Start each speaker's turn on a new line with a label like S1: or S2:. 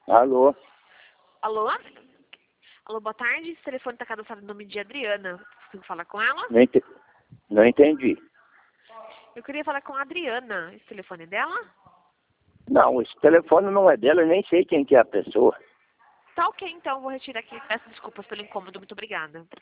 S1: Alô?
S2: Alô? Alô, boa tarde. Esse telefone está cadastrado no nome de Adriana. Consigo falar com ela?
S1: Não entendi.
S2: Eu queria falar com a Adriana. Esse telefone é dela?
S1: Não, esse telefone não é dela, eu nem sei quem que é a pessoa.
S2: Tá ok, então. Vou retirar aqui. Peço desculpas pelo incômodo. Muito obrigada.